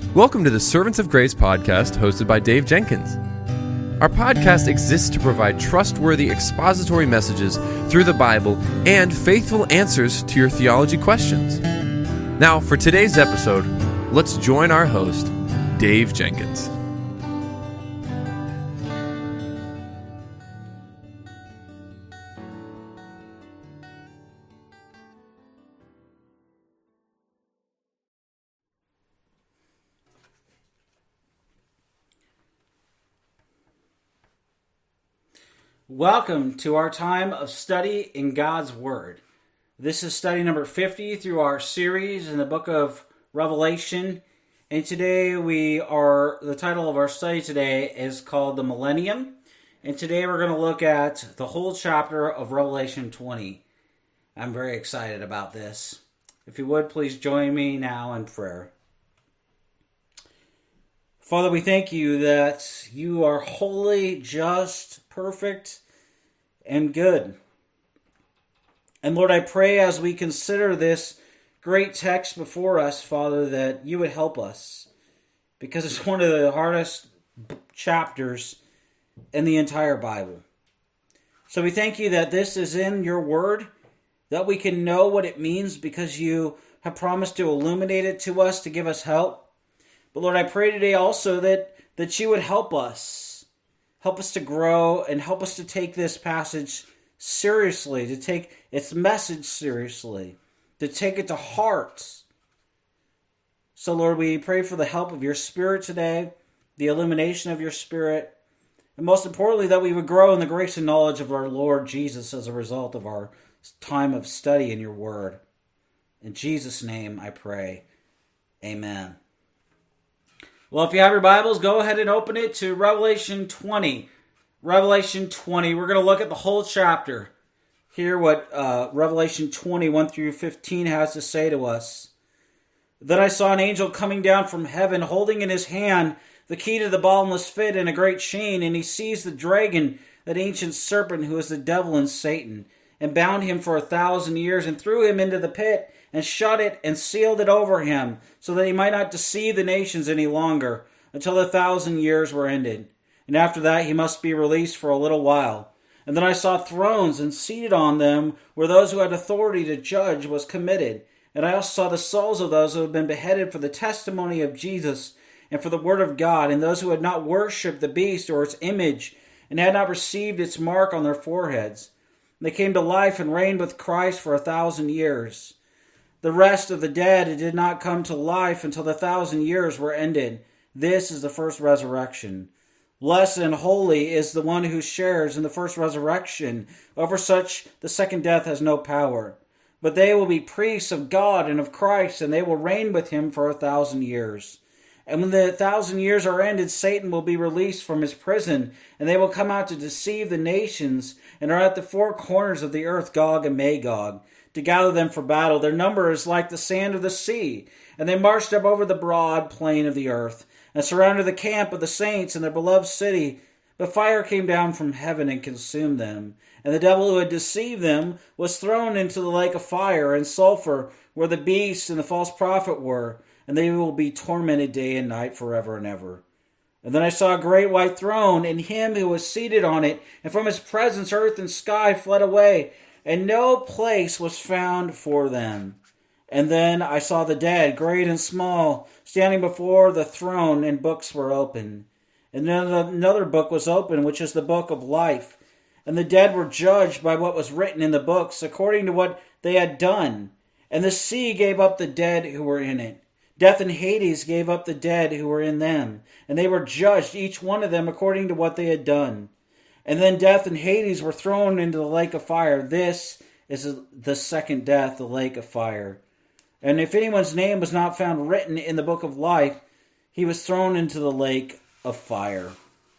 Welcome to the Servants of Grace podcast hosted by Dave Jenkins. Our podcast exists to provide trustworthy expository messages through the Bible and faithful answers to your theology questions. Now, for today's episode, let's join our host, Dave Jenkins. Welcome to our time of study in God's Word. This is study number 50 through our series in the book of Revelation. And today the title of our study today is called The Millennium. And today we're going to look at the whole chapter of Revelation 20. I'm very excited about this. If you would, please join me now in prayer. Father, we thank you that you are holy, just, perfect, and good. And Lord, I pray as we consider this great text before us, Father, that you would help us, because it's one of the hardest chapters in the entire Bible. So we thank you that this is in your word, that we can know what it means because you have promised to illuminate it to us, to give us help. But Lord, I pray today also that you would help us to grow and help us to take this passage seriously, to take its message seriously, to take it to heart. So Lord, we pray for the help of your Spirit today, the illumination of your Spirit, and most importantly, that we would grow in the grace and knowledge of our Lord Jesus as a result of our time of study in your word. In Jesus' name I pray. Amen. Well, if you have your Bibles, go ahead and open it to Revelation 20. Revelation 20. We're going to look at the whole chapter. Hear what Revelation 20, 1 through 15 has to say to us. Then I saw an angel coming down from heaven, holding in his hand the key to the bottomless pit and a great chain, and he seized the dragon, that ancient serpent who is the devil and Satan, and bound him for 1,000 years, and threw him into the pit, and shut it and sealed it over him, so that he might not deceive the nations any longer, until the 1,000 years were ended. And after that he must be released for a little while. And then I saw thrones, and seated on them were those who had authority to judge was committed. And I also saw the souls of those who had been beheaded for the testimony of Jesus, and for the word of God, and those who had not worshipped the beast or its image, and had not received its mark on their foreheads. And they came to life and reigned with Christ for 1,000 years. The rest of the dead did not come to life until the 1,000 years were ended. This is the first resurrection. Blessed and holy is the one who shares in the first resurrection. Over such the second death has no power. But they will be priests of God and of Christ, and they will reign with him for 1,000 years. And when the 1,000 years are ended, Satan will be released from his prison, and they will come out to deceive the nations, and are at the four corners of the earth, Gog and Magog, to gather them for battle. Their number is like the sand of the sea. And they marched up over the broad plain of the earth, and surrounded the camp of the saints and their beloved city. But fire came down from heaven and consumed them. And the devil who had deceived them was thrown into the lake of fire and sulfur, where the beast and the false prophet were, and they will be tormented day and night forever and ever. And then I saw a great white throne, and him who was seated on it, and from his presence earth and sky fled away, and no place was found for them. And then I saw the dead, great and small, standing before the throne, and books were opened. And then another book was opened, which is the book of life. And the dead were judged by what was written in the books, according to what they had done. And the sea gave up the dead who were in it. Death and Hades gave up the dead who were in them. And they were judged, each one of them, according to what they had done. And then death and Hades were thrown into the lake of fire. This is the second death, the lake of fire. And if anyone's name was not found written in the book of life, he was thrown into the lake of fire.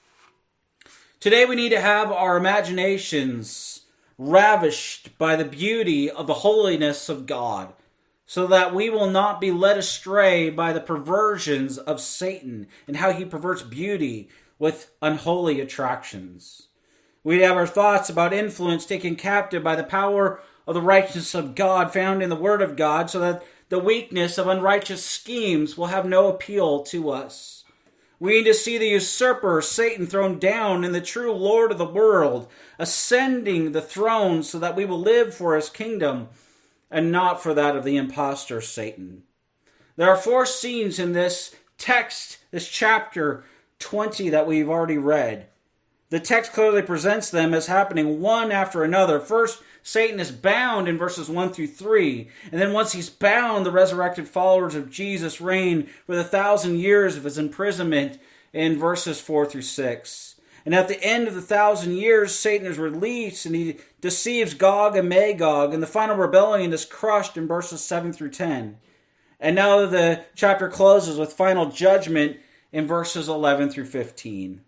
Today we need to have our imaginations ravished by the beauty of the holiness of God, so that we will not be led astray by the perversions of Satan and how he perverts beauty with unholy attractions. We'd have our thoughts about influence taken captive by the power of the righteousness of God found in the Word of God, so that the weakness of unrighteous schemes will have no appeal to us. We need to see the usurper, Satan, thrown down and the true Lord of the world ascending the throne so that we will live for his kingdom and not for that of the impostor, Satan. There are 4 scenes in this text, this chapter 20 that we've already read. The text clearly presents them as happening one after another. First, Satan is bound in verses 1 through 3. And then once he's bound, the resurrected followers of Jesus reign for the 1,000 years of his imprisonment in verses 4 through 6. And at the end of the 1,000 years, Satan is released and he deceives Gog and Magog. And the final rebellion is crushed in verses 7 through 10. And now the chapter closes with final judgment in verses 11 through 15.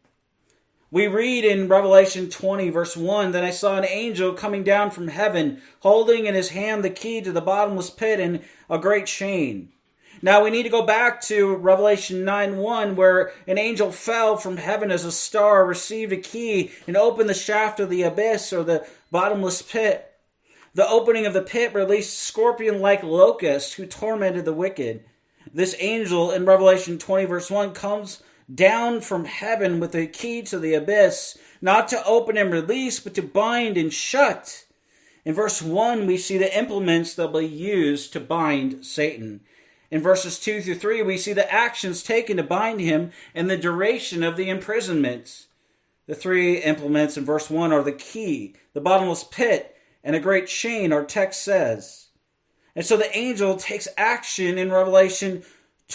We read in Revelation 20, verse 1, "Then I saw an angel coming down from heaven, holding in his hand the key to the bottomless pit and a great chain." Now we need to go back to Revelation 9:1, where an angel fell from heaven as a star, received a key, and opened the shaft of the abyss, or the bottomless pit. The opening of the pit released scorpion-like locusts who tormented the wicked. This angel in Revelation 20, verse 1, comes down from heaven with a key to the abyss, not to open and release, but to bind and shut. In verse 1, we see the implements that will be used to bind Satan. In verses 2 through 3, we see the actions taken to bind him and the duration of the imprisonment. The 3 implements in verse 1 are the key, the bottomless pit, and a great chain, our text says. And so the angel takes action in Revelation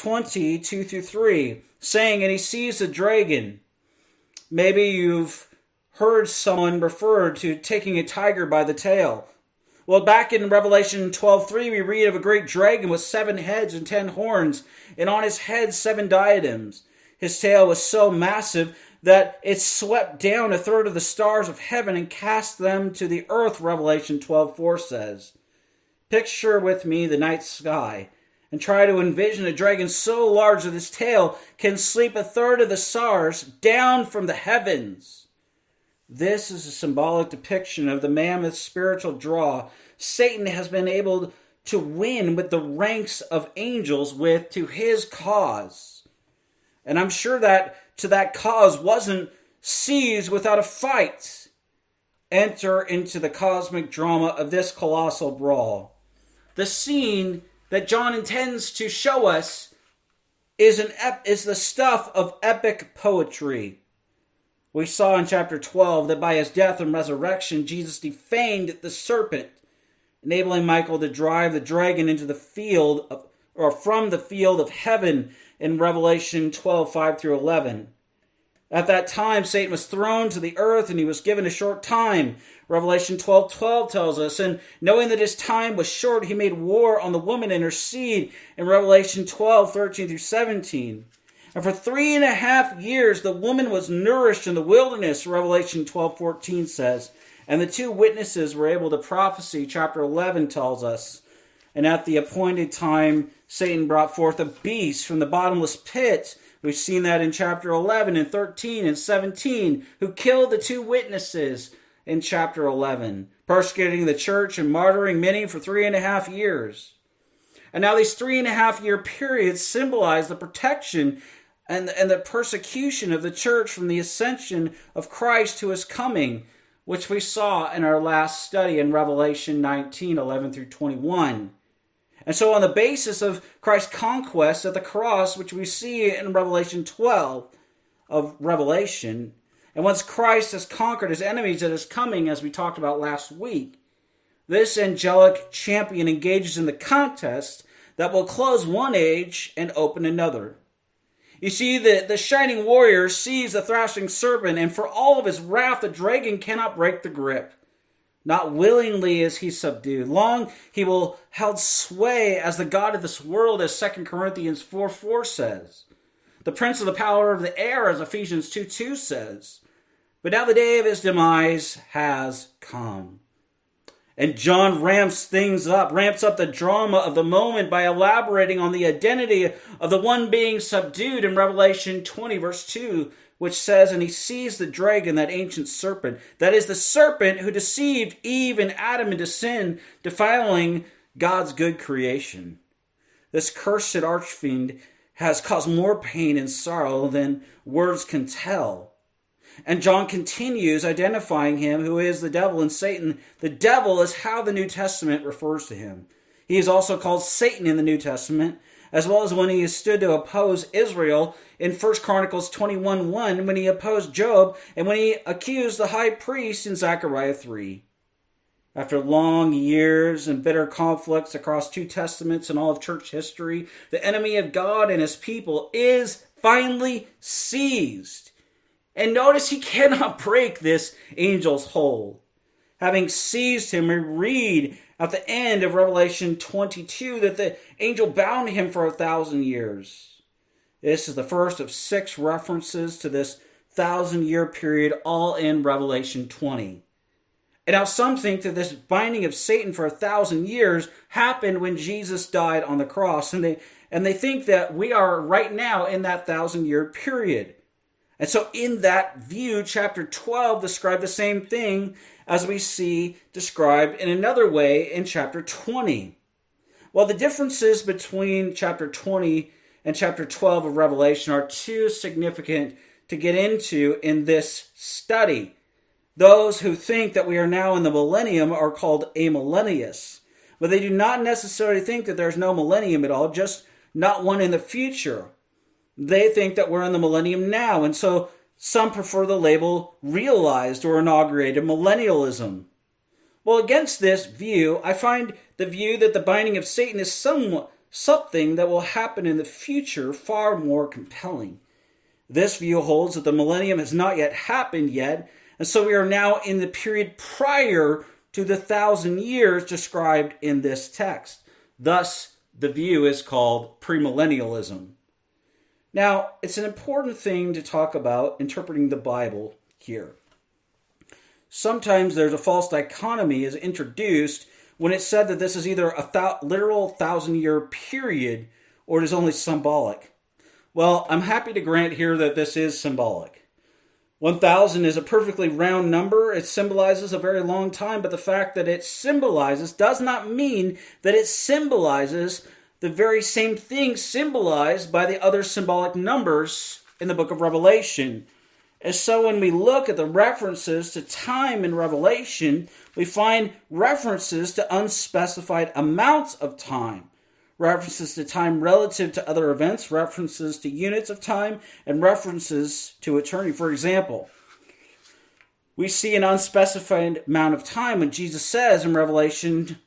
20, 2 through 3, saying, "And he sees the dragon." Maybe you've heard someone refer to taking a tiger by the tail. Well, back in Revelation 12:3, we read of a great dragon with 7 heads and 10 horns, and on his head 7 diadems. His tail was so massive that it swept down a third of the stars of heaven and cast them to the earth, Revelation 12:4 says. Picture with me the night sky and try to envision a dragon so large that his tail can sweep a third of the stars down from the heavens. This is a symbolic depiction of the mammoth spiritual draw Satan has been able to win with the ranks of angels to his cause. And I'm sure that to that cause wasn't seized without a fight. Enter into the cosmic drama of this colossal brawl. The scene that John intends to show us is the stuff of epic poetry. We saw in chapter 12 that by his death and resurrection, Jesus defamed the serpent, enabling Michael to drive the dragon into the field from the field of heaven in Revelation 12:5 through 11. At that time, Satan was thrown to the earth and he was given a short time. Revelation 12:12 tells us, and knowing that his time was short, he made war on the woman and her seed in Revelation 12:13 through 17. And for 3.5 years, the woman was nourished in the wilderness, Revelation 12:14 says. And the 2 witnesses were able to prophesy, chapter 11 tells us. And at the appointed time, Satan brought forth a beast from the bottomless pit. We've seen that in chapter 11 and 13 and 17, who killed the 2 witnesses in chapter 11, persecuting the church and martyring many for 3.5 years. And now these 3.5 year periods symbolize the protection and the persecution of the church from the ascension of Christ to his coming, which we saw in our last study in Revelation 19:11 through 21. And so on the basis of Christ's conquest at the cross, which we see in Revelation 12 of Revelation, and once Christ has conquered his enemies at his coming, as we talked about last week, this angelic champion engages in the contest that will close one age and open another. You see, the shining warrior sees the thrashing serpent, and for all of his wrath, the dragon cannot break the grip. Not willingly is he subdued. Long he will held sway as the god of this world, as 2 Corinthians 4:4 says. The prince of the power of the air, as Ephesians 2:2 says. But now the day of his demise has come. And John ramps up the drama of the moment by elaborating on the identity of the one being subdued in Revelation 20, verse 2, which says, "And he sees the dragon, that ancient serpent, that is the serpent who deceived Eve and Adam into sin, defiling God's good creation." This cursed archfiend has caused more pain and sorrow than words can tell. And John continues identifying him, who is the devil and Satan. The devil is how the New Testament refers to him. He is also called Satan in the New Testament, as well as when he stood to oppose Israel in 1 Chronicles 21:1, when he opposed Job, and when he accused the high priest in Zechariah 3. After long years and bitter conflicts across two testaments and all of church history, the enemy of God and his people is finally seized. And notice he cannot break this angel's hold. Having seized him, we read at the end of Revelation 22 that the angel bound him for 1,000 years. This is the first of 6 references to this 1,000-year period, all in Revelation 20. And now some think that this binding of Satan for 1,000 years happened when Jesus died on the cross. And they think that we are right now in that 1,000-year period. And so in that view, chapter 12 described the same thing as we see described in another way in chapter 20. Well, the differences between chapter 20 and chapter 12 of Revelation are too significant to get into in this study. Those who think that we are now in the millennium are called amillennialists. But they do not necessarily think that there's no millennium at all, just not one in the future. They think that we're in the millennium now, and so some prefer the label realized or inaugurated millennialism. Well, against this view, I find the view that the binding of Satan is something that will happen in the future far more compelling. This view holds that the millennium has not yet happened yet, and so we are now in the period prior to the 1,000 years described in this text. Thus, the view is called premillennialism. Now, it's an important thing to talk about interpreting the Bible here. Sometimes there's a false dichotomy is introduced when it's said that this is either a literal 1,000-year period or it is only symbolic. Well, I'm happy to grant here that this is symbolic. 1,000 is a perfectly round number. It symbolizes a very long time, but the fact that it symbolizes does not mean that it symbolizes the very same thing symbolized by the other symbolic numbers in the book of Revelation. And so when we look at the references to time in Revelation, we find references to unspecified amounts of time, references to time relative to other events, references to units of time, and references to eternity. For example, we see an unspecified amount of time when Jesus says in Revelation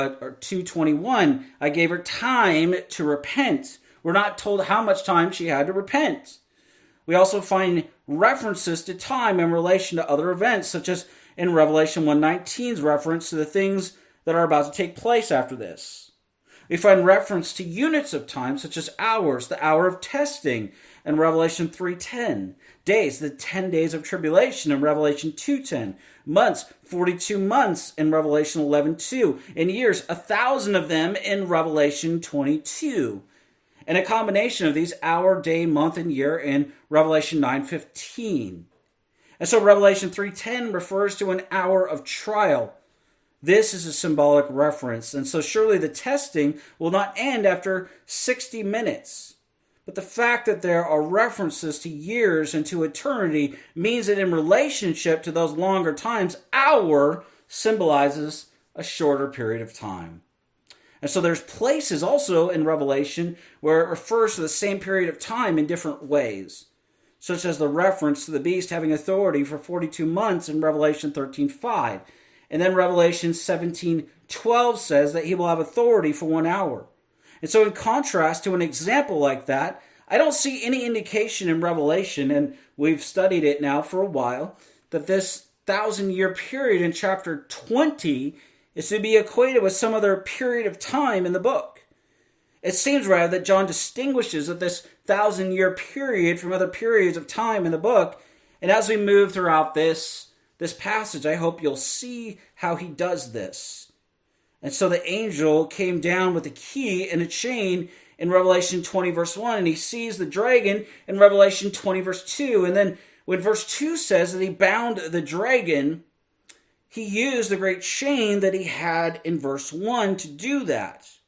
2:21, I gave her time to repent. We're not told how much time she had to repent. We also find references to time in relation to other events, such as in Revelation 1:19's reference to the things that are about to take place after this. We find reference to units of time, such as hours, the hour of testing in Revelation 3:10, days, the 10 days of tribulation in Revelation 2:10, months, 42 months in Revelation 11:2, and years, 1,000 of them in Revelation 22. And a combination of these hour, day, month, and year in Revelation 9:15. And so Revelation 3:10 refers to an hour of trial. This is a symbolic reference, and so surely the testing will not end after 60 minutes. But the fact that there are references to years and to eternity means that in relationship to those longer times, hour symbolizes a shorter period of time. And so there's places also in Revelation where it refers to the same period of time in different ways, such as the reference to the beast having authority for 42 months in Revelation 13:5. And then Revelation 17:12 says that he will have authority for 1 hour. And so in contrast to an example like that, I don't see any indication in Revelation, and we've studied it now for a while, that this 1,000-year period in chapter 20 is to be equated with some other period of time in the book. It seems rather that John distinguishes that this 1,000-year period from other periods of time in the book, and as we move throughout this passage, I hope you'll see how he does this. And so the angel came down with a key and a chain in Revelation 20 verse 1, and he seized the dragon in Revelation 20 verse 2. And then when verse 2 says that he bound the dragon, he used the great chain that he had in verse 1 to do that.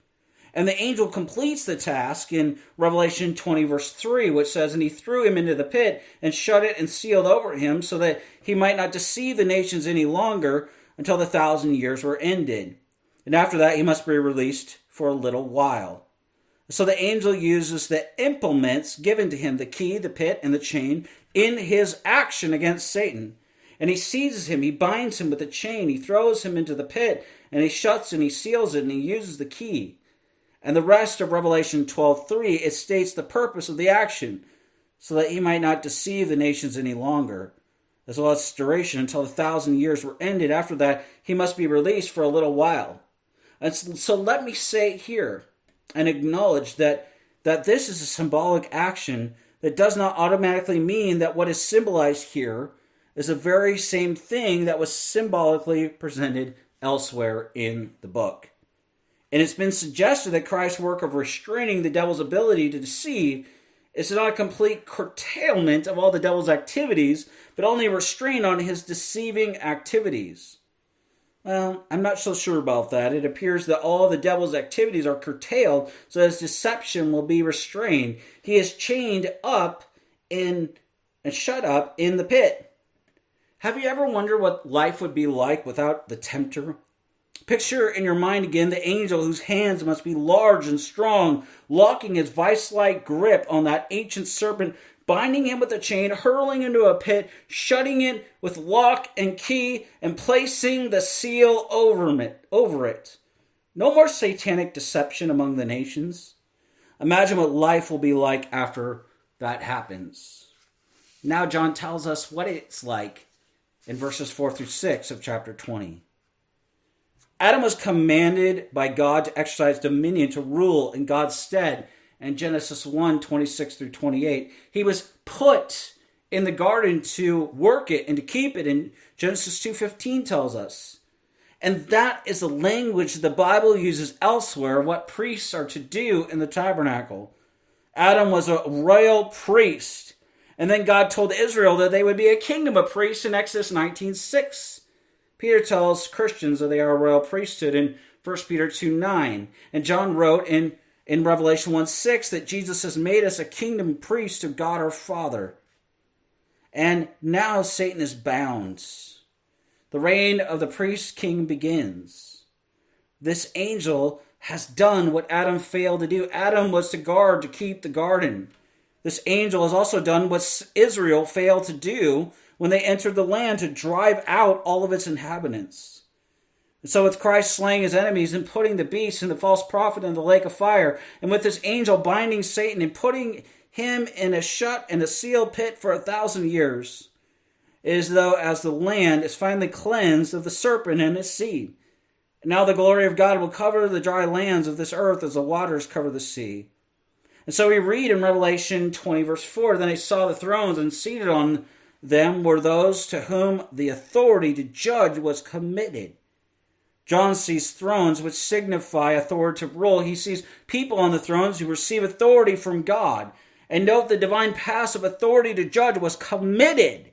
And the angel completes the task in Revelation 20, verse 3, which says, "And he threw him into the pit and shut it and sealed over him so that he might not deceive the nations any longer until the 1,000 years were ended. And after that, he must be released for a little while." So the angel uses the implements given to him, the key, the pit, and the chain, in his action against Satan. And he seizes him, he binds him with a chain, he throws him into the pit, and he shuts and he seals it, and he uses the key. And the rest of Revelation 12:3, it states the purpose of the action, so that he might not deceive the nations any longer, as well as its duration until the 1,000 years were ended. After that, he must be released for a little while. And so let me say here and acknowledge that this is a symbolic action that does not automatically mean that what is symbolized here is the very same thing that was symbolically presented elsewhere in the book. And it's been suggested that Christ's work of restraining the devil's ability to deceive is not a complete curtailment of all the devil's activities, but only a restraint on his deceiving activities. Well, I'm not so sure about that. It appears that all the devil's activities are curtailed, so his deception will be restrained. He is chained up and shut up in the pit. Have you ever wondered what life would be like without the tempter? Picture in your mind again the angel whose hands must be large and strong, locking his vice-like grip on that ancient serpent, binding him with a chain, hurling into a pit, shutting it with lock and key, and placing the seal over it. No more satanic deception among the nations. Imagine what life will be like after that happens. Now John tells us what it's like in verses 4 through 6 of chapter 20. Adam was commanded by God to exercise dominion, to rule in God's stead. In Genesis 1, 26 through 28. He was put in the garden to work it and to keep it. And Genesis 2:15 tells us. And that is the language the Bible uses elsewhere, what priests are to do in the tabernacle. Adam was a royal priest. And then God told Israel that they would be a kingdom of priests in Exodus 19:6. Peter tells Christians that they are a royal priesthood in 1 Peter 2:9. And John wrote in Revelation 1:6 that Jesus has made us a kingdom priest to God our Father. And now Satan is bound. The reign of the priest king begins. This angel has done what Adam failed to do. Adam was to guard, to keep the garden. This angel has also done what Israel failed to do when they entered the land, to drive out all of its inhabitants. And so with Christ slaying his enemies and putting the beast and the false prophet in the lake of fire, and with this angel binding Satan and putting him in a shut and a sealed pit for 1,000 years, it is though as the land is finally cleansed of the serpent and his seed. And now the glory of God will cover the dry lands of this earth as the waters cover the sea. And so we read in Revelation 20 verse 4, "Then I saw the thrones, and seated on them were those to whom the authority to judge was committed." John sees thrones which signify authority to rule. He sees people on the thrones who receive authority from God. And note the divine passive authority to judge was committed.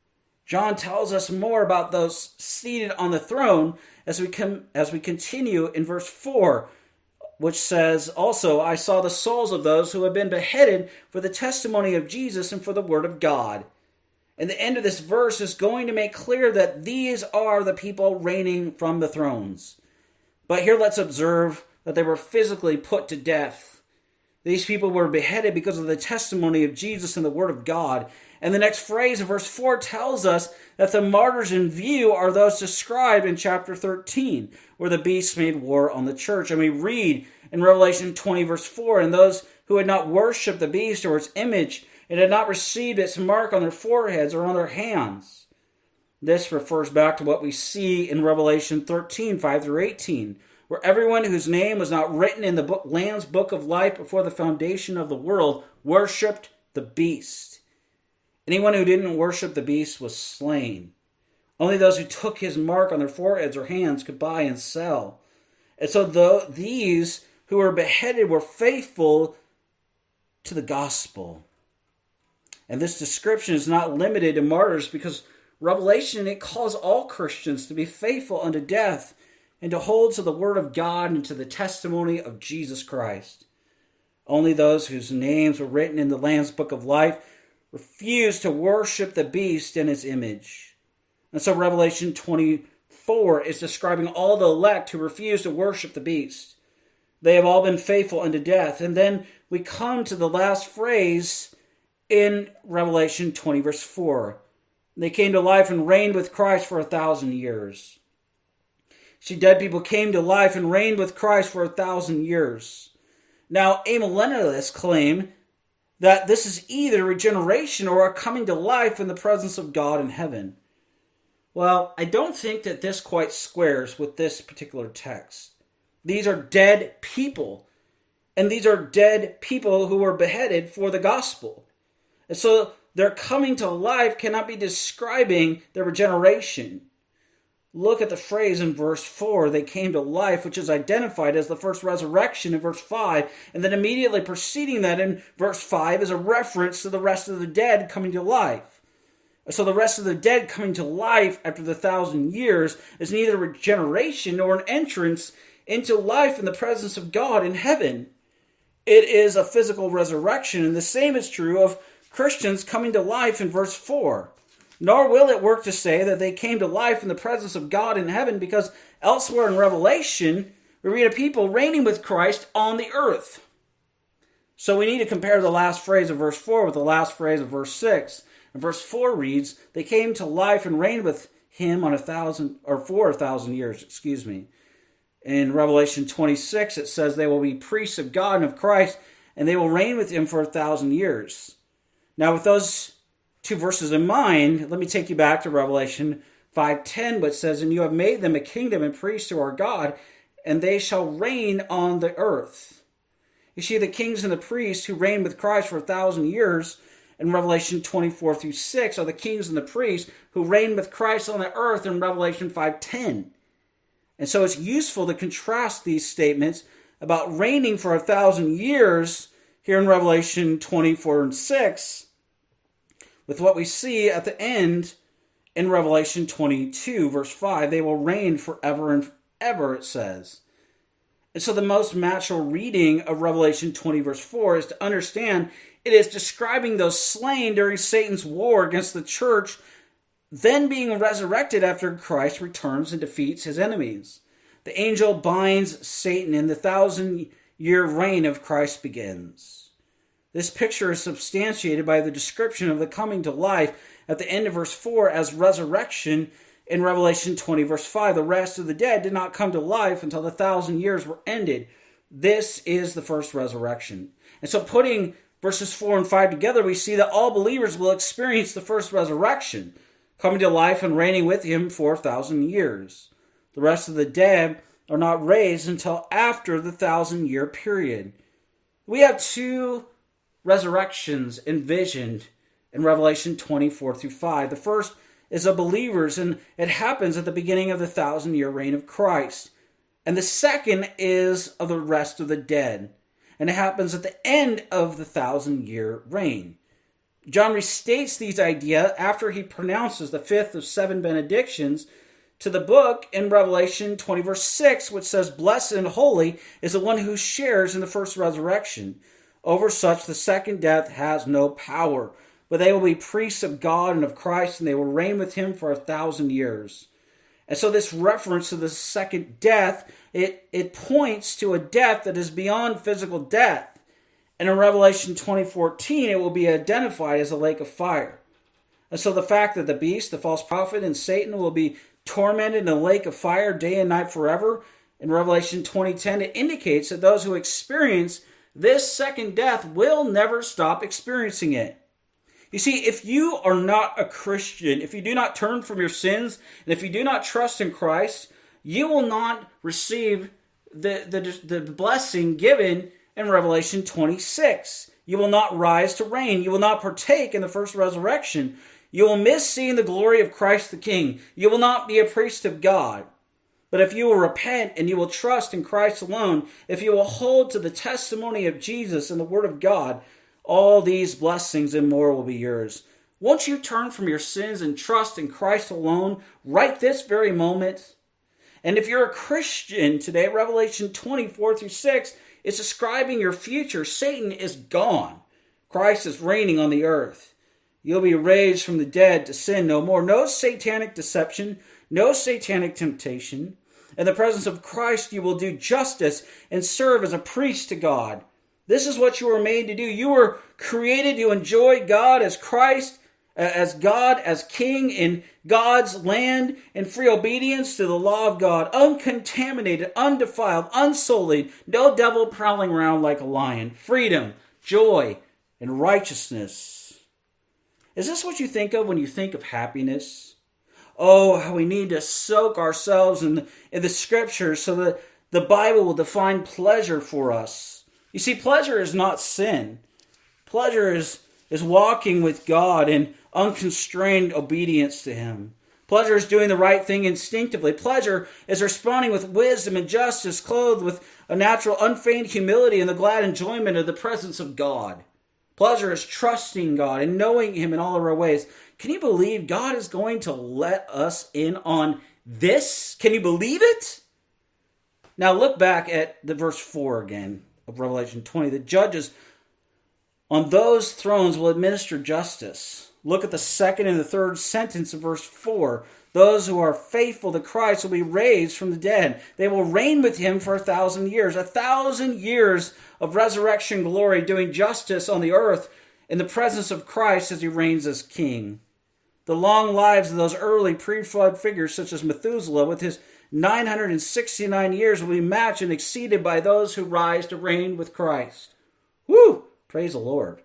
John tells us more about those seated on the throne as we continue in verse 4, which says, "Also I saw the souls of those who had been beheaded for the testimony of Jesus and for the word of God." And the end of this verse is going to make clear that these are the people reigning from the thrones. But here let's observe that they were physically put to death. These people were beheaded because of the testimony of Jesus and the word of God. And the next phrase of verse 4 tells us that the martyrs in view are those described in chapter 13, where the beast made war on the church. And we read in Revelation 20 verse 4, "And those who had not worshipped the beast or its image, and had not received its mark on their foreheads or on their hands." This refers back to what we see in Revelation 13, 5 through 18, where everyone whose name was not written in the Lamb's book of life before the foundation of the world worshipped the beast. Anyone who didn't worship the beast was slain. Only those who took his mark on their foreheads or hands could buy and sell. And so these who were beheaded were faithful to the gospel. And this description is not limited to martyrs, because Revelation, it calls all Christians to be faithful unto death, and to hold to the Word of God and to the testimony of Jesus Christ. Only those whose names were written in the Lamb's Book of Life refused to worship the beast and its image. And so Revelation 24 is describing all the elect who refuse to worship the beast. They have all been faithful unto death. And then we come to the last phrase in Revelation 20 verse 4. They came to life and reigned with Christ for 1,000 years. See, dead people came to life and reigned with Christ for 1,000 years. Now, amillennialists claim that this is either regeneration or a coming to life in the presence of God in heaven. Well, I don't think that this quite squares with this particular text. These are dead people, and these are dead people who were beheaded for the gospel. And so their coming to life cannot be describing their regeneration. Look at the phrase in verse 4, they came to life, which is identified as the first resurrection in verse 5. And then immediately preceding that in verse 5 is a reference to the rest of the dead coming to life. So the rest of the dead coming to life after the 1,000 years is neither regeneration nor an entrance into life in the presence of God in heaven. It is a physical resurrection, and the same is true of Christians coming to life in verse 4. Nor will it work to say that they came to life in the presence of God in heaven, because elsewhere in Revelation, we read of people reigning with Christ on the earth. So we need to compare the last phrase of verse 4 with the last phrase of verse 6. And verse 4 reads, they came to life and reigned with him on 1,000 years, In Revelation 26, it says they will be priests of God and of Christ, and they will reign with him for 1,000 years. Now, with those two verses in mind, let me take you back to Revelation 5:10, which says, and you have made them a kingdom and priests to our God, and they shall reign on the earth. You see, the kings and the priests who reign with Christ for 1,000 years in Revelation 24 through 6 are the kings and the priests who reign with Christ on the earth in Revelation 5:10. And so it's useful to contrast these statements about reigning for 1,000 years here in Revelation 24 and 6 with what we see at the end in Revelation 22, verse 5. They will reign forever and ever, it says. And so the most natural reading of Revelation 20, verse 4 is to understand it is describing those slain during Satan's war against the church, then being resurrected after Christ returns and defeats his enemies. The angel binds Satan, and the 1,000-year reign of Christ begins. This picture is substantiated by the description of the coming to life at the end of verse 4 as resurrection in Revelation 20, verse 5. The rest of the dead did not come to life until the 1,000 years were ended. This is the first resurrection. And so putting verses 4 and 5 together, we see that all believers will experience the first resurrection, coming to life and reigning with him for 1,000 years. The rest of the dead are not raised until after the 1,000-year period. We have two resurrections envisioned in Revelation 24 through 5. The first is of believers, and it happens at the beginning of the 1,000-year reign of Christ. And the second is of the rest of the dead, and it happens at the end of the 1,000-year reign. John restates these ideas after he pronounces the fifth of 7 benedictions to the book in Revelation 20 verse 6, which says, blessed and holy is the one who shares in the first resurrection. Over such the second death has no power, but they will be priests of God and of Christ, and they will reign with him for 1,000 years. And so this reference to the second death, it points to a death that is beyond physical death. And in Revelation 20:14, it will be identified as a lake of fire. And so the fact that the beast, the false prophet, and Satan will be tormented in a lake of fire day and night forever, in Revelation 20:10, it indicates that those who experience this second death will never stop experiencing it. You see, if you are not a Christian, if you do not turn from your sins, and if you do not trust in Christ, you will not receive the blessing given in Revelation 26. You will not rise to reign. You will not partake in the first resurrection. You will miss seeing the glory of Christ the King. You will not be a priest of God. But if you will repent and you will trust in Christ alone, if you will hold to the testimony of Jesus and the Word of God, all these blessings and more will be yours. Won't you turn from your sins and trust in Christ alone right this very moment? And if you're a Christian today, Revelation 24-6 is describing your future. Satan is gone. Christ is reigning on the earth. You'll be raised from the dead to sin no more. No satanic deception, no satanic temptation. In the presence of Christ, you will do justice and serve as a priest to God. This is what you were made to do. You were created to enjoy God as Christ, as God, as King in God's land, in free obedience to the law of God, uncontaminated, undefiled, unsullied, no devil prowling around like a lion. Freedom, joy, and righteousness. Is this what you think of when you think of happiness? Oh, how we need to soak ourselves in the Scriptures so that the Bible will define pleasure for us. You see, pleasure is not sin. Pleasure is walking with God in unconstrained obedience to Him. Pleasure is doing the right thing instinctively. Pleasure is responding with wisdom and justice, clothed with a natural, unfeigned humility and the glad enjoyment of the presence of God. Pleasure is trusting God and knowing Him in all of our ways. Can you believe God is going to let us in on this? Can you believe it? Now look back at the verse 4 again of Revelation 20. The judges on those thrones will administer justice. Look at the second and the third sentence of verse 4. Those who are faithful to Christ will be raised from the dead. They will reign with Him for 1,000 years. 1,000 years of resurrection glory, doing justice on the earth in the presence of Christ as He reigns as King. The long lives of those early pre-flood figures such as Methuselah with his 969 years will be matched and exceeded by those who rise to reign with Christ. Woo! Praise the Lord.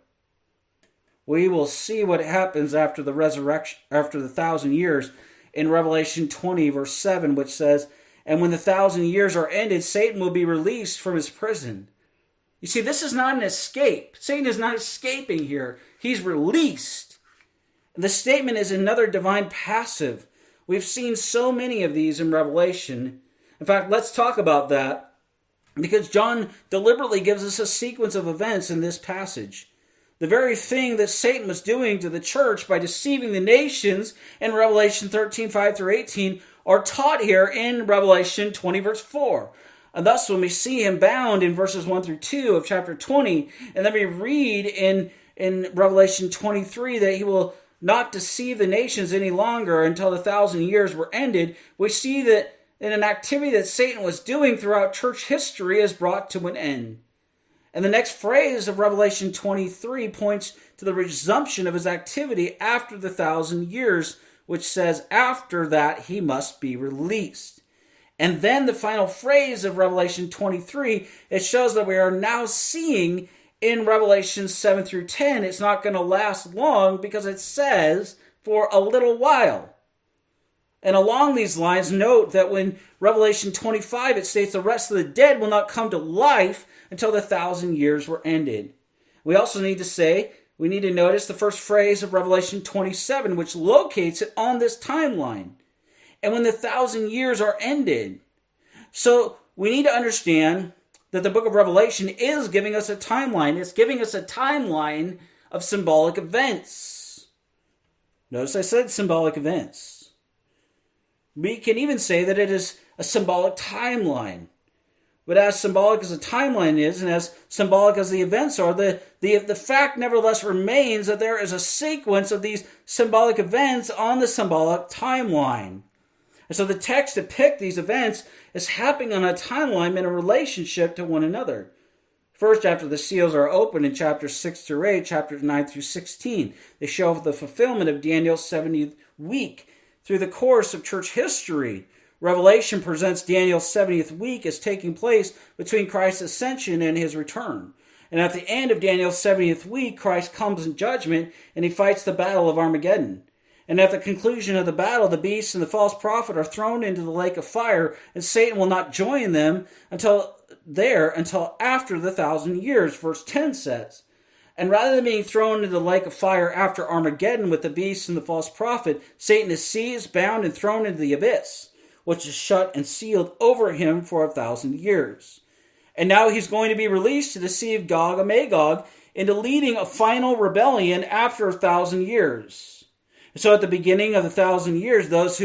We will see what happens after the resurrection, after the 1,000 years in Revelation 20 verse 7, which says, "And when the 1,000 years are ended, Satan will be released from his prison." You see, this is not an escape. Satan is not escaping here. He's released. The statement is another divine passive. We've seen so many of these in Revelation. In fact, let's talk about that, because John deliberately gives us a sequence of events in this passage. The very thing that Satan was doing to the church by deceiving the nations in Revelation 13, 5-18 are taught here in Revelation 20, verse 4. And thus, when we see him bound in verses 1-2 of chapter 20, and then we read in Revelation 23 that he will not deceive the nations any longer until the 1,000 years were ended, we see that in an activity that Satan was doing throughout church history is brought to an end. And the next phrase of Revelation 23 points to the resumption of his activity after the 1,000 years, which says, after that he must be released. And then the final phrase of Revelation 23, it shows that we are now seeing in Revelation 7-10, it's not going to last long because it says for a little while. And along these lines, note that when Revelation 25, it states the rest of the dead will not come to life until the 1,000 years were ended. We also need to notice the first phrase of Revelation 27, which locates it on this timeline. And when the 1,000 years are ended. So we need to understand that the book of Revelation is giving us a timeline. It's giving us a timeline of symbolic events. Notice I said symbolic events. We can even say that it is a symbolic timeline. But as symbolic as a timeline is, and as symbolic as the events are, the fact nevertheless remains that there is a sequence of these symbolic events on the symbolic timeline. And so the text depicts these events as happening on a timeline in a relationship to one another. First, after the seals are opened in chapters 6-8, chapters 9-16, they show the fulfillment of Daniel's 70th week. Through the course of church history, Revelation presents Daniel's 70th week as taking place between Christ's ascension and his return. And at the end of Daniel's 70th week, Christ comes in judgment and he fights the battle of Armageddon. And at the conclusion of the battle, the beast and the false prophet are thrown into the lake of fire, and Satan will not join them until after the 1,000 years, verse 10 says. And rather than being thrown into the lake of fire after Armageddon with the beast and the false prophet, Satan is seized, bound, and thrown into the abyss, which is shut and sealed over him for 1,000 years. And now he's going to be released to deceive Gog and Magog into leading a final rebellion after 1,000 years. So at the beginning of the 1,000 years, those who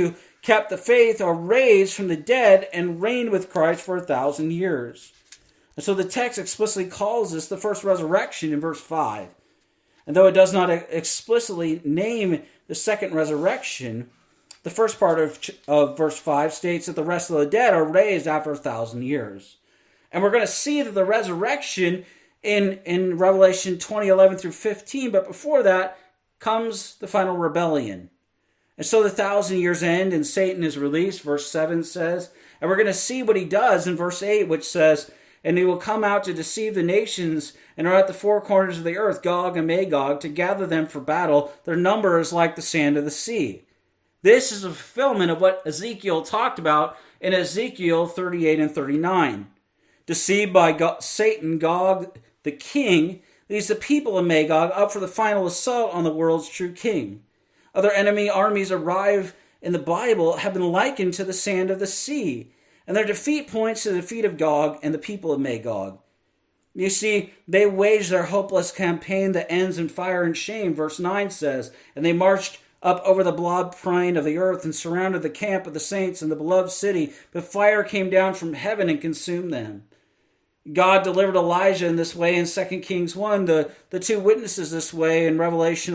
kept the faith are raised from the dead and reign with Christ for 1,000 years. And so the text explicitly calls this the first resurrection in verse 5. And though it does not explicitly name the second resurrection, the first part of verse 5 states that the rest of the dead are raised after 1,000 years. And we're going to see that the resurrection in Revelation 20:11 through 15, but before that comes the final rebellion. And so the 1,000 years end and Satan is released, verse 7 says. And we're going to see what he does in verse 8, which says, "And he will come out to deceive the nations and are at the four corners of the earth, Gog and Magog, to gather them for battle. Their number is like the sand of the sea." This is a fulfillment of what Ezekiel talked about in Ezekiel 38 and 39. Deceived by Satan, Gog, the king, leads the people of Magog up for the final assault on the world's true king. Other enemy armies arrive in the Bible have been likened to the sand of the sea, and their defeat points to the defeat of Gog and the people of Magog. You see, they waged their hopeless campaign that ends in fire and shame, verse 9 says, "And they marched up over the broad plain of the earth and surrounded the camp of the saints and the beloved city, but fire came down from heaven and consumed them." God delivered Elijah in this way in 2 Kings 1, the two witnesses this way in Revelation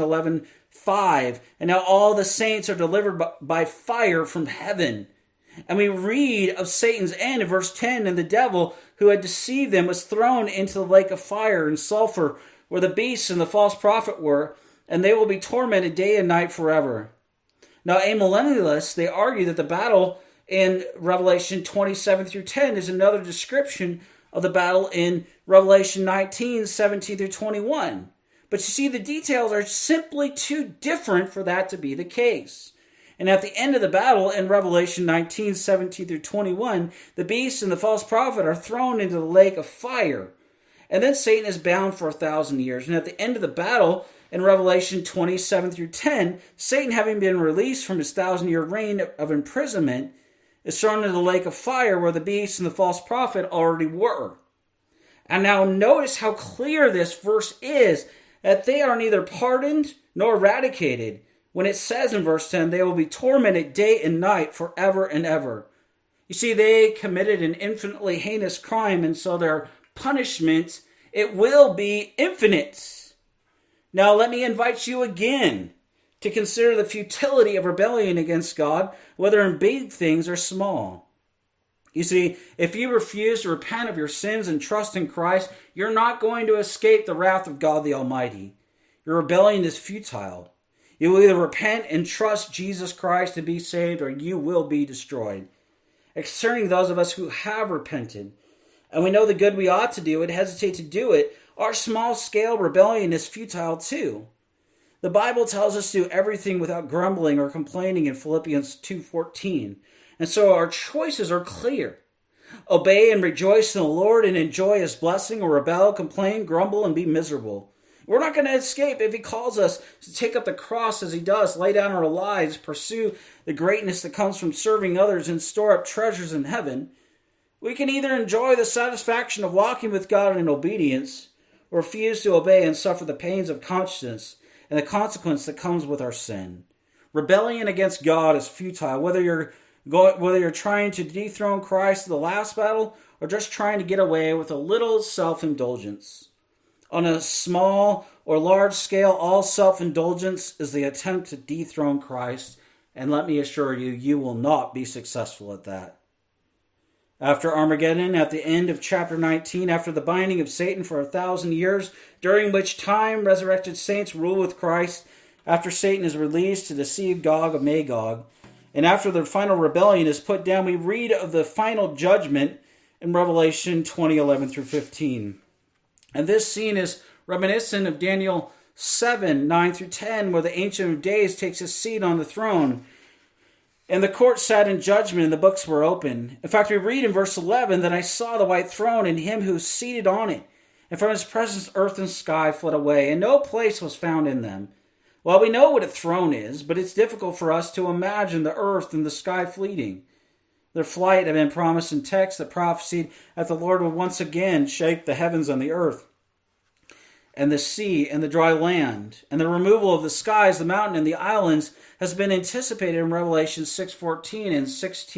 11:5. And now all the saints are delivered by fire from heaven. And we read of Satan's end in verse 10, "And the devil who had deceived them was thrown into the lake of fire and sulfur, where the beast and the false prophet were, and they will be tormented day and night forever." Now, amillennialists, they argue that the battle in Revelation 27 through 10 is another description of the battle in Revelation 19, 17 through 21. But you see, the details are simply too different for that to be the case. And at the end of the battle in Revelation 19, 17 through 21, the beast and the false prophet are thrown into the lake of fire. And then Satan is bound for 1,000 years. And at the end of the battle in Revelation 27 through 10, Satan, having been released from his 1,000-year reign of imprisonment, is thrown into the lake of fire where the beast and the false prophet already were. And now notice how clear this verse is, that they are neither pardoned nor eradicated. When it says in verse 10, they will be tormented day and night forever and ever. You see, they committed an infinitely heinous crime, and so their punishment, it will be infinite. Now let me invite you again to consider the futility of rebellion against God, whether in big things or small. You see, if you refuse to repent of your sins and trust in Christ, you're not going to escape the wrath of God the Almighty. Your rebellion is futile. You will either repent and trust Jesus Christ to be saved, or you will be destroyed. Concerning those of us who have repented, and we know the good we ought to do and hesitate to do it, our small-scale rebellion is futile too. The Bible tells us to do everything without grumbling or complaining in Philippians 2:14. And so our choices are clear. Obey and rejoice in the Lord and enjoy His blessing, or rebel, complain, grumble, and be miserable. We're not going to escape if He calls us to take up the cross as He does, lay down our lives, pursue the greatness that comes from serving others, and store up treasures in heaven. We can either enjoy the satisfaction of walking with God in obedience, or refuse to obey and suffer the pains of conscience and the consequence that comes with our sin. Rebellion against God is futile, whether you're trying to dethrone Christ in the last battle, or just trying to get away with a little self-indulgence. On a small or large scale, all self-indulgence is the attempt to dethrone Christ, and let me assure you, you will not be successful at that. After Armageddon, at the end of chapter 19, after the binding of Satan for 1,000 years, during which time resurrected saints rule with Christ, after Satan is released to deceive Gog and Magog, and after the final rebellion is put down, we read of the final judgment in Revelation 20:11 through 15. And this scene is reminiscent of Daniel 7:9 through 10, where the Ancient of Days takes his seat on the throne. And the court sat in judgment, and the books were open. In fact, we read in verse 11, that I saw the white throne and him who was seated on it. And from his presence earth and sky fled away, and no place was found in them. Well, we know what a throne is, but it's difficult for us to imagine the earth and the sky fleeting. Their flight had been promised in texts that prophesied that the Lord would once again shake the heavens and the earth. and the sea and the dry land, and the removal of the skies, the mountain, and the islands has been anticipated in Revelation 6:14 and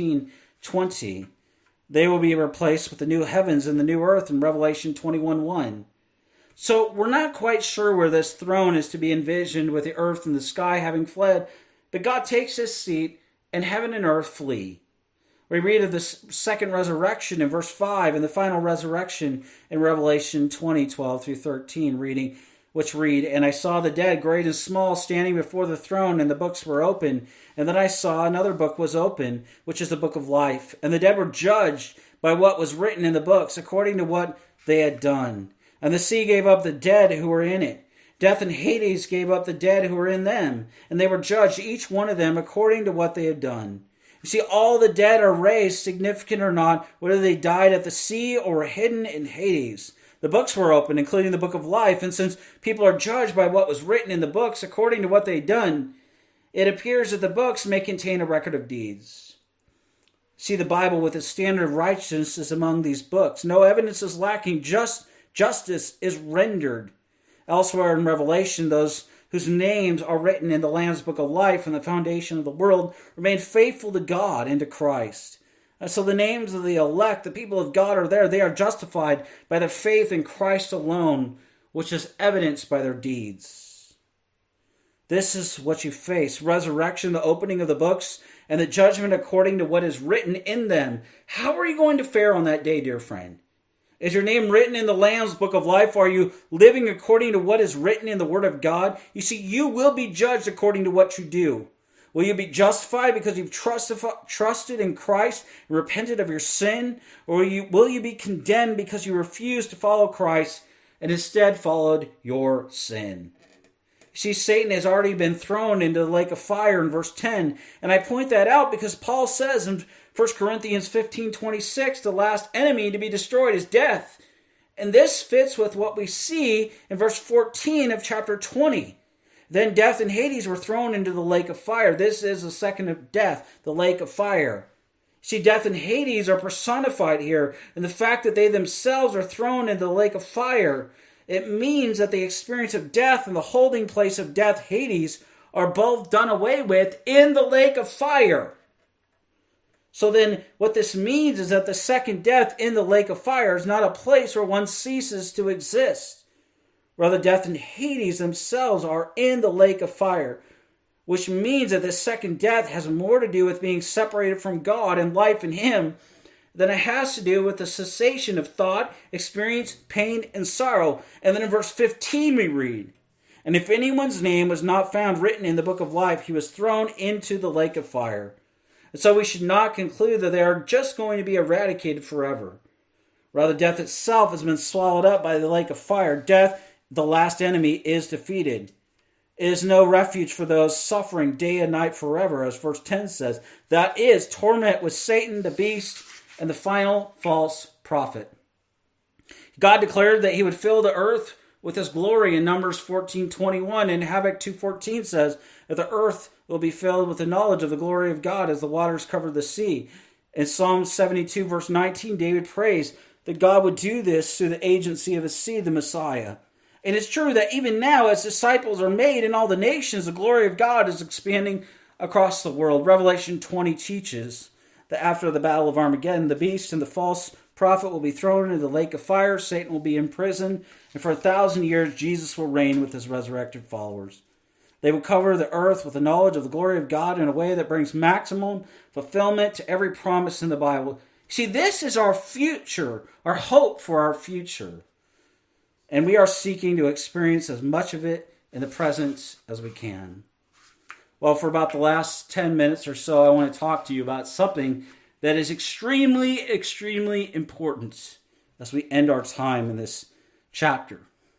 16:20. They will be replaced with the new heavens and the new earth in Revelation 21:1. So we're not quite sure where this throne is to be envisioned with the earth and the sky having fled, but God takes his seat and heaven and earth flee. We read of the second resurrection in verse 5 and the final resurrection in Revelation 20:12-13, which read, "And I saw the dead, great and small, standing before the throne, and the books were open. And then I saw another book was open, which is the book of life. And the dead were judged by what was written in the books, according to what they had done. And the sea gave up the dead who were in it. Death and Hades gave up the dead who were in them, and they were judged, each one of them, according to what they had done." You see, all the dead are raised, significant or not, whether they died at the sea or were hidden in Hades. The books were opened, including the book of life, and since people are judged by what was written in the books according to what they had done, it appears that the books may contain a record of deeds. See, the Bible with its standard of righteousness is among these books. No evidence is lacking. Justice is rendered. Elsewhere in Revelation, those whose names are written in the Lamb's book of life from the foundation of the world remain faithful to God and to Christ. And so the names of the elect, the people of God, are there. They are justified by their faith in Christ alone, which is evidenced by their deeds. This is what you face: resurrection, the opening of the books, and the judgment according to what is written in them. How are you going to fare on that day, dear friend? Is your name written in the Lamb's book of life? Are you living according to what is written in the Word of God? You see, you will be judged according to what you do. Will you be justified because you've trusted in Christ and repented of your sin? Or will you be condemned because you refused to follow Christ and instead followed your sin? You see, Satan has already been thrown into the lake of fire in verse 10. And I point that out because Paul says in 1 Corinthians 15:26, the last enemy to be destroyed is death. And this fits with what we see in verse 14 of chapter 20. Then death and Hades were thrown into the lake of fire. This is the second of death, the lake of fire. See, death and Hades are personified here, and the fact that they themselves are thrown into the lake of fire, it means that the experience of death and the holding place of death, Hades, are both done away with in the lake of fire. So then what this means is that the second death in the lake of fire is not a place where one ceases to exist. Rather, death and Hades themselves are in the lake of fire, which means that the second death has more to do with being separated from God and life in Him than it has to do with the cessation of thought, experience, pain, and sorrow. And then in verse 15 we read, "And if anyone's name was not found written in the book of life, he was thrown into the lake of fire." And so we should not conclude that they are just going to be eradicated forever. Rather, death itself has been swallowed up by the lake of fire. Death, the last enemy, is defeated. It is no refuge for those suffering day and night forever, as verse 10 says. That is torment with Satan, the beast, and the final false prophet. God declared that He would fill the earth with His glory in Numbers 14:21, and Habakkuk 2:14 says that the earth will be filled with the knowledge of the glory of God as the waters cover the sea. In Psalm 72 verse 19, David prays that God would do this through the agency of His seed, the Messiah. And it's true that even now, as disciples are made in all the nations, the glory of God is expanding across the world. Revelation 20 teaches that after the battle of Armageddon, the beast and the false prophet will be thrown into the lake of fire, Satan will be imprisoned, and for 1,000 years Jesus will reign with His resurrected followers. They will cover the earth with the knowledge of the glory of God in a way that brings maximum fulfillment to every promise in the Bible. See, this is our future, our hope for our future. And we are seeking to experience as much of it in the present as we can. Well, for about the last 10 minutes or so, I want to talk to you about something that is extremely, extremely important as we end our time in this chapter.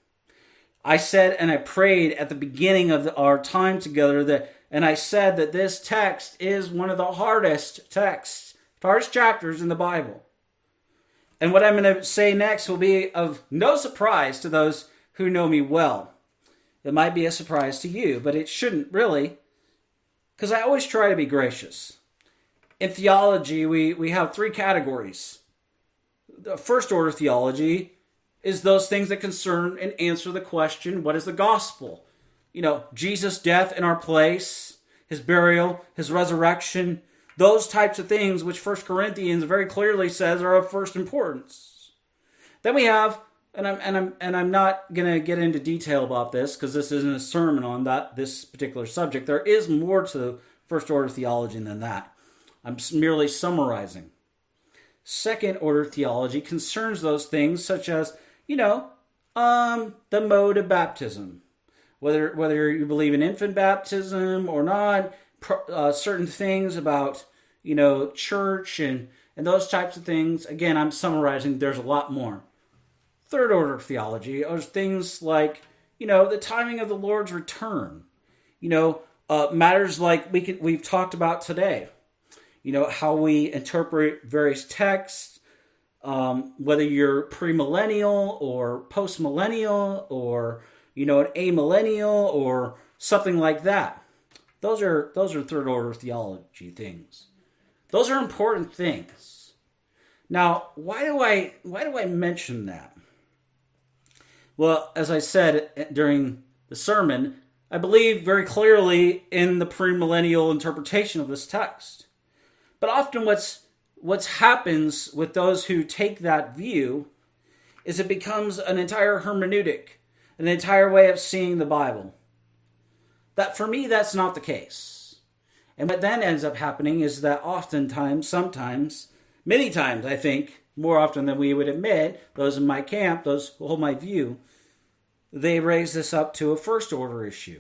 I said and I prayed at the beginning of our time together and I said that this text is one of the hardest chapters in the Bible. And what I'm going to say next will be of no surprise to those who know me well. It might be a surprise to you, but it shouldn't really, because I always try to be gracious. In theology, we have three categories. The first order theology is those things that concern and answer the question, what is the gospel? Jesus' death in our place, his burial, his resurrection, those types of things which 1 Corinthians very clearly says are of first importance. Then we have, and I'm not going to get into detail about this because this isn't a sermon on this particular subject. There is more to first order theology than that. I'm merely summarizing. Second order theology concerns those things such as, the mode of baptism. Whether you believe in infant baptism or not, certain things about, church and those types of things. Again, I'm summarizing. There's a lot more. Third order theology are things like, the timing of the Lord's return. Matters like we've talked about today. How we interpret various texts, whether you're premillennial or postmillennial or, an amillennial or something like that. Those are third order theology things. Those are important things. Now, why do I mention that? Well, as I said during the sermon, I believe very clearly in the premillennial interpretation of this text. But often what happens with those who take that view is it becomes an entire hermeneutic, an entire way of seeing the Bible. That for me, that's not the case. And what then ends up happening is that oftentimes, sometimes, many times, I think, more often than we would admit, those in my camp, those who hold my view, they raise this up to a first order issue.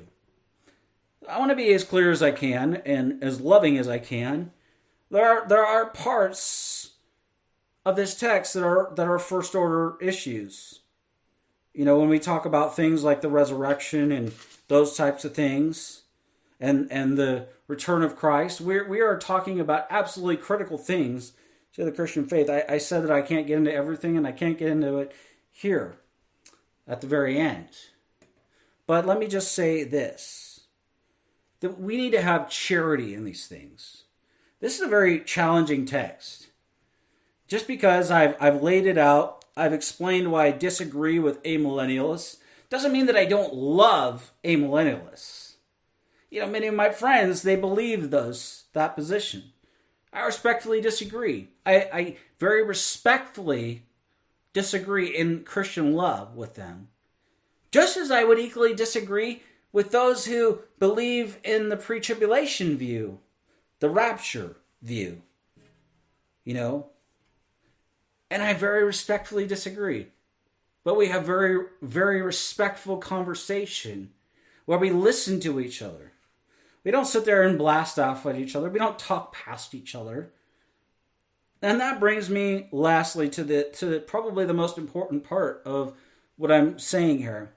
I want to be as clear as I can and as loving as I can. There are parts of this text that are first order issues. When we talk about things like the resurrection and those types of things and the return of Christ, we are talking about absolutely critical things to the Christian faith. I said that I can't get into everything, and I can't get into it here at the very end. But let me just say this, that we need to have charity in these things. This is a very challenging text. Just because I've laid it out, I've explained why I disagree with amillennialists, doesn't mean that I don't love amillennialists. Many of my friends, they believe that position. I respectfully disagree. I very respectfully disagree in Christian love with them. Just as I would equally disagree with those who believe in the pre-tribulation view, the rapture view. And I very respectfully disagree. But we have very, very respectful conversation where we listen to each other. We don't sit there and blast off at each other. We don't talk past each other. And that brings me lastly to probably the most important part of what I'm saying here.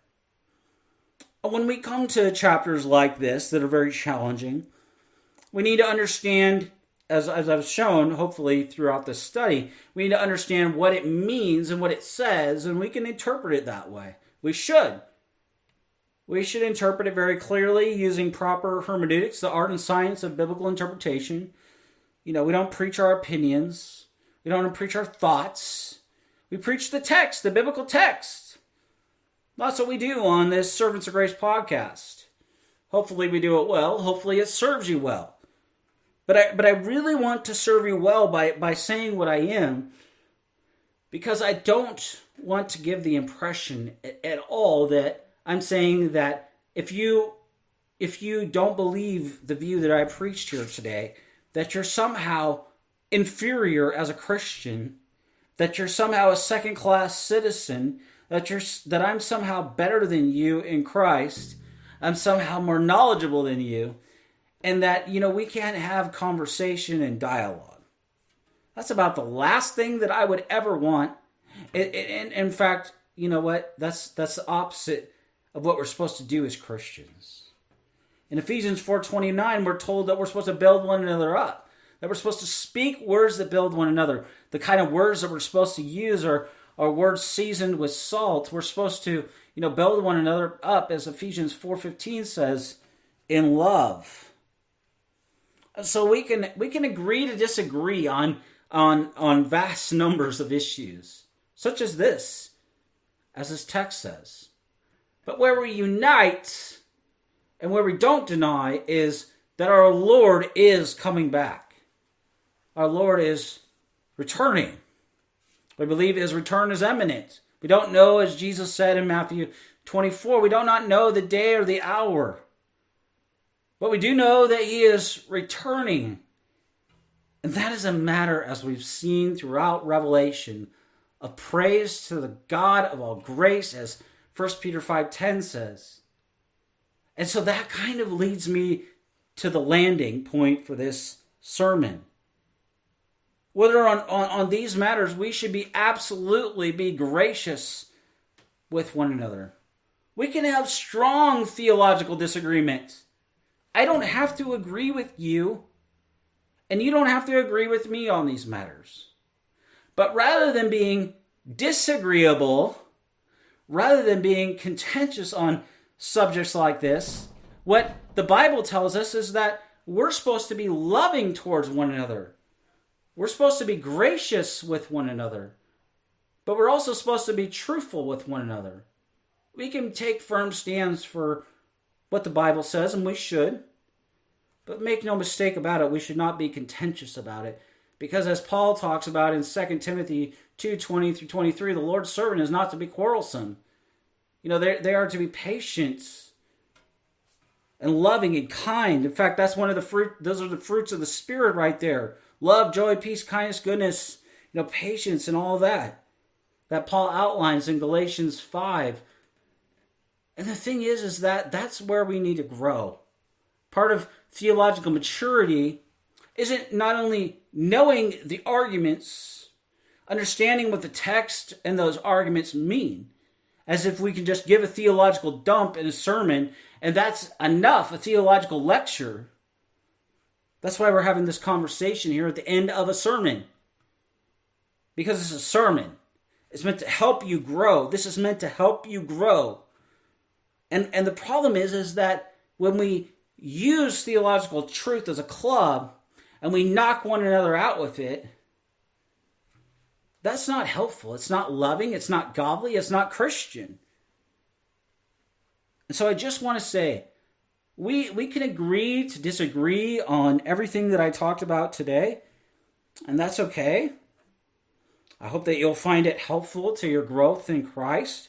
When we come to chapters like this that are very challenging, we need to understand, as I've shown, hopefully, throughout this study, we need to understand what it means and what it says, and we can interpret it that way. We should. We should interpret it very clearly using proper hermeneutics, the art and science of biblical interpretation. We don't preach our opinions. We don't preach our thoughts. We preach the text, the biblical text. That's what we do on this Servants of Grace podcast. Hopefully we do it well. Hopefully it serves you well. But I really want to serve you well by saying what I am, because I don't want to give the impression at all that I'm saying that if you don't believe the view that I preached here today, that you're somehow inferior as a Christian, that you're somehow a second-class citizen, that I'm somehow better than you in Christ, I'm somehow more knowledgeable than you, and that, we can't have conversation and dialogue. That's about the last thing that I would ever want. In fact, you know what? That's the opposite of what we're supposed to do as Christians. In Ephesians 4:29, we're told that we're supposed to build one another up. That we're supposed to speak words that build one another. The kind of words that we're supposed to use are words seasoned with salt. We're supposed to, build one another up, as Ephesians 4:15 says, in love. So we can agree to disagree on vast numbers of issues, such as this. as this text says. But where we unite and where we don't deny is that our Lord is coming back. Our Lord is returning. We believe his return is imminent. We don't know, as Jesus said in Matthew 24, we do not know the day or the hour. But we do know that he is returning. And that is a matter, as we've seen throughout Revelation, of praise to the God of all grace, as 1 Peter 5:10 says. And so that kind of leads me to the landing point for this sermon. Whether on these matters, we should absolutely be gracious with one another. We can have strong theological disagreement. I don't have to agree with you, and you don't have to agree with me on these matters. But rather than being disagreeable, rather than being contentious on subjects like this, what the Bible tells us is that we're supposed to be loving towards one another. We're supposed to be gracious with one another. But we're also supposed to be truthful with one another. We can take firm stands for what the Bible says, and we should. But make no mistake about it, we should not be contentious about it. Because as Paul talks about in 2 Timothy 2:20 through 23, the Lord's servant is not to be quarrelsome. They are to be patient and loving and kind. In fact, that's one of the fruit. Those are the fruits of the Spirit right there. Love, joy, peace, kindness, goodness, patience, and all that Paul outlines in Galatians 5. And the thing is that that's where we need to grow. Part of theological maturity isn't not only knowing the arguments, understanding what the text and those arguments mean, as if we can just give a theological dump in a sermon and that's enough, a theological lecture. That's why we're having this conversation here at the end of a sermon. Because it's a sermon. It's meant to help you grow. This is meant to help you grow. And the problem is that when we use theological truth as a club and we knock one another out with it, that's not helpful. It's not loving. It's not godly. It's not Christian. And so I just want to say, we can agree to disagree on everything that I talked about today, and that's okay. I hope that you'll find it helpful to your growth in Christ.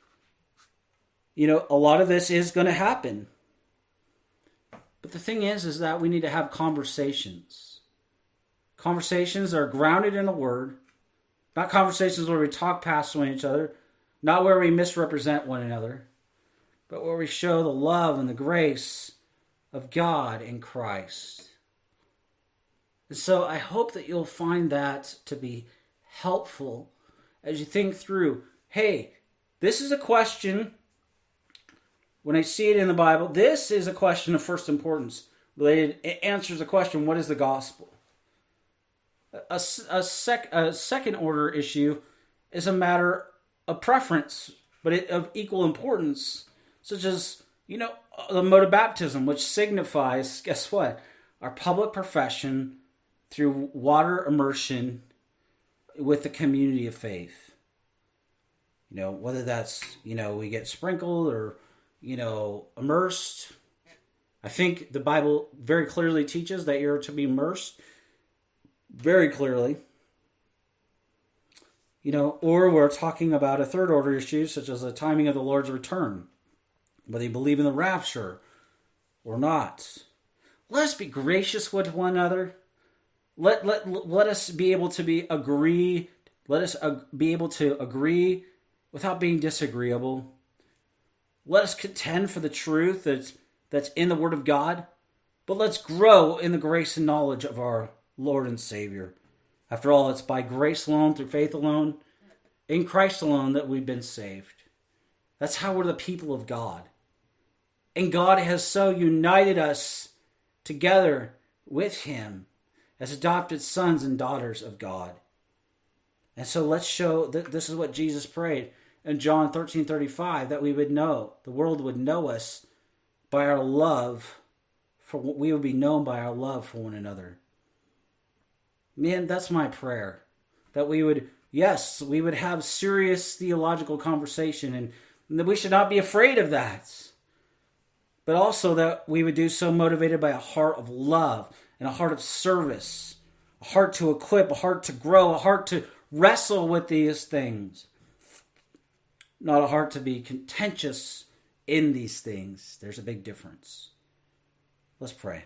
A lot of this is going to happen. But the thing is that we need to have conversations. Conversations that are grounded in the Word. Not conversations where we talk past one each other. Not where we misrepresent one another. But where we show the love and the grace of God in Christ. And so I hope that you'll find that to be helpful as you think through, hey, this is a question. When I see it in the Bible, this is a question of first importance. It answers the question, what is the gospel? A second order issue is a matter of preference, but of equal importance, such as, the mode of baptism, which signifies, guess what? Our public profession through water immersion with the community of faith. Whether that's, we get sprinkled or, immersed. I think the Bible very clearly teaches that you're to be immersed. Very clearly. Or we're talking about a third order issue, such as the timing of the Lord's return. Whether you believe in the rapture or not. Let us be gracious with one another. Let us be able to agree. Let us be able to agree without being disagreeable. Let us contend for the truth that's in the Word of God. But let's grow in the grace and knowledge of our Lord and Savior. After all, it's by grace alone, through faith alone, in Christ alone that we've been saved. That's how we're the people of God. And God has so united us together with Him as adopted sons and daughters of God. And so let's show that this is what Jesus prayed in John 13:35, that we would know, the world would know us by our love, we would be known by our love for one another. Man, that's my prayer, that we would yes, we would have serious theological conversation, and that we should not be afraid of that. But also that we would do so motivated by a heart of love and a heart of service, a heart to equip, a heart to grow, a heart to wrestle with these things. Not a heart to be contentious in these things. There's a big difference. Let's pray.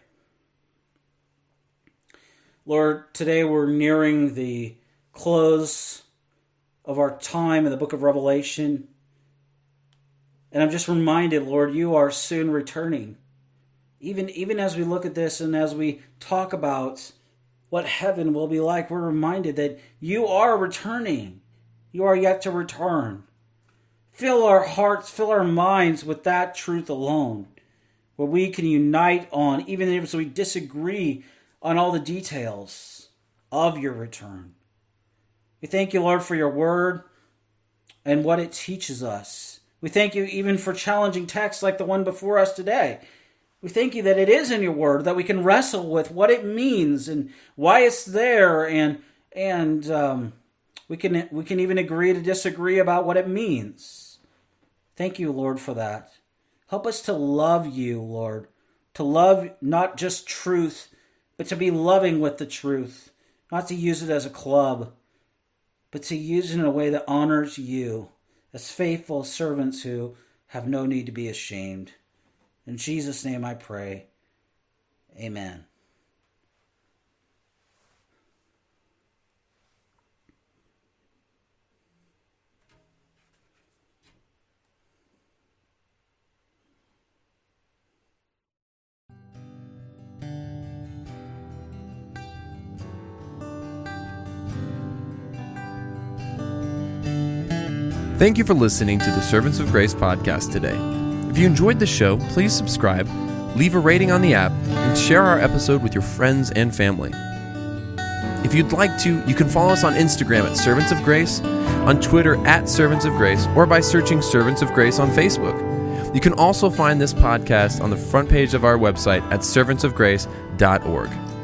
Lord, today we're nearing the close of our time in the book of Revelation. And I'm just reminded, Lord, you are soon returning. Even as we look at this and as we talk about what heaven will be like, we're reminded that you are returning. You are yet to return. Fill our hearts, fill our minds with that truth alone, where we can unite on, even if we disagree on all the details of your return. We thank you, Lord, for your word and what it teaches us. We thank you even for challenging texts like the one before us today. We thank you that it is in your word, that we can wrestle with what it means and why it's there, and we can even agree to disagree about what it means. Thank you, Lord, for that. Help us to love you, Lord, to love not just truth, but to be loving with the truth, not to use it as a club, but to use it in a way that honors you as faithful servants who have no need to be ashamed. In Jesus' name I pray. Amen. Thank you for listening to the Servants of Grace podcast today. If you enjoyed the show, please subscribe, leave a rating on the app, and share our episode with your friends and family. If you'd like to, you can follow us on Instagram at Servants of Grace, on Twitter at Servants of Grace, or by searching Servants of Grace on Facebook. You can also find this podcast on the front page of our website at servantsofgrace.org.